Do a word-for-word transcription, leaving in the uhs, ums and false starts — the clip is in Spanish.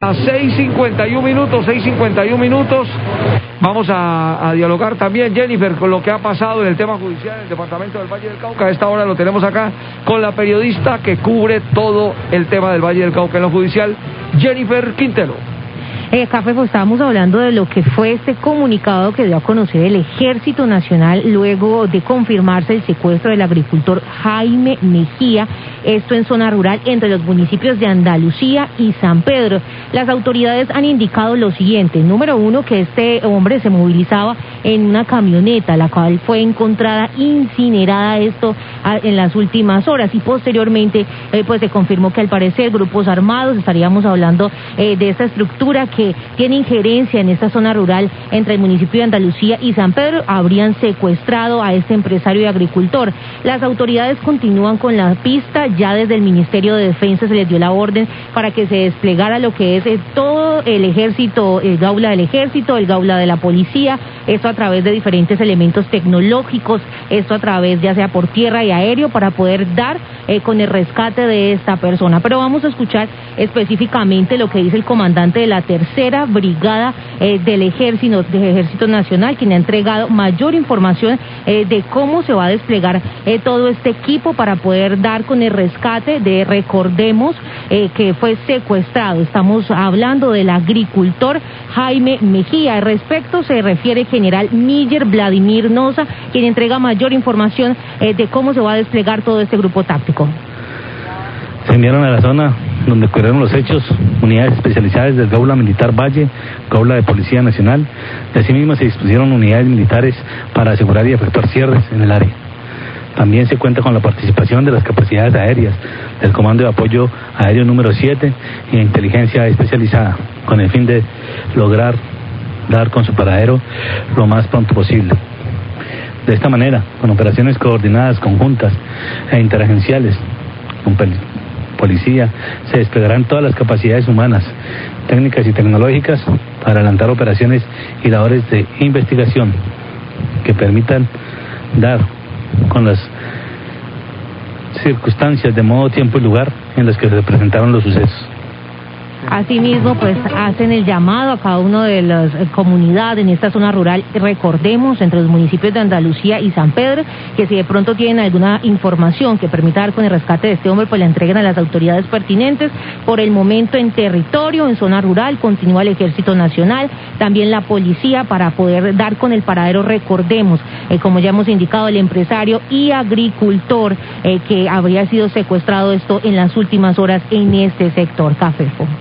A seis cincuenta y uno minutos, seis cincuenta y uno minutos. Vamos a, a dialogar también, Jennifer, con lo que ha pasado en el tema judicial en el departamento del Valle del Cauca. A esta hora lo tenemos acá con la periodista que cubre todo el tema del Valle del Cauca en lo judicial, Jennifer Quintero. Eh, Café, pues estábamos hablando de lo que fue este comunicado que dio a conocer el Ejército Nacional luego de confirmarse el secuestro del agricultor Jaime Mejía, esto en zona rural entre los municipios de Andalucía y San Pedro. Las autoridades han indicado lo siguiente: número uno, que este hombre se movilizaba en una camioneta, la cual fue encontrada incinerada, esto a, en las últimas horas, y posteriormente eh, pues se confirmó que al parecer grupos armados, estaríamos hablando eh, de esta estructura que tiene injerencia en esta zona rural entre el municipio de Andalucía y San Pedro, habrían secuestrado a este empresario y agricultor. Las autoridades continúan con la pista, ya desde el Ministerio de Defensa se les dio la orden para que se desplegara lo que es eh, todo el ejército, el gaula del ejército, el gaula de la policía, esto a través de diferentes elementos tecnológicos, esto a través ya sea por tierra y aéreo, para poder dar eh, con el rescate de esta persona. Pero vamos a escuchar específicamente lo que dice el comandante de la tercera brigada eh, del ejército, del Ejército Nacional, quien ha entregado mayor información eh, de cómo se va a desplegar eh, todo este equipo para poder dar con el rescate de, recordemos, eh, que fue secuestrado. Estamos hablando del agricultor Jaime Mejía. Al respecto se refiere el general Miller Vladimir Noza, quien entrega mayor información eh, de cómo se va a desplegar todo este grupo táctico. Se enviaron a la zona donde ocurrieron los hechos unidades especializadas del Gaula Militar Valle, Gaula de Policía Nacional. De asimismo se dispusieron unidades militares para asegurar y efectuar cierres en el área. También se cuenta con la participación de las capacidades aéreas del Comando de Apoyo Aéreo número siete y de inteligencia especializada, con el fin de lograr dar con su paradero lo más pronto posible. De esta manera, con operaciones coordinadas, conjuntas e interagenciales, con policía, se desplegarán todas las capacidades humanas, técnicas y tecnológicas para adelantar operaciones y labores de investigación que permitan dar con las circunstancias de modo, tiempo y lugar en las que se presentaron los sucesos. Asimismo, pues hacen el llamado a cada una de las eh, comunidades en esta zona rural, recordemos, entre los municipios de Andalucía y San Pedro, que si de pronto tienen alguna información que permita dar con el rescate de este hombre, pues la entreguen a las autoridades pertinentes. Por el momento en territorio, en zona rural, continúa el Ejército Nacional, también la policía, para poder dar con el paradero, recordemos, eh, como ya hemos indicado, el empresario y agricultor eh, que habría sido secuestrado, esto en las últimas horas en este sector. Café.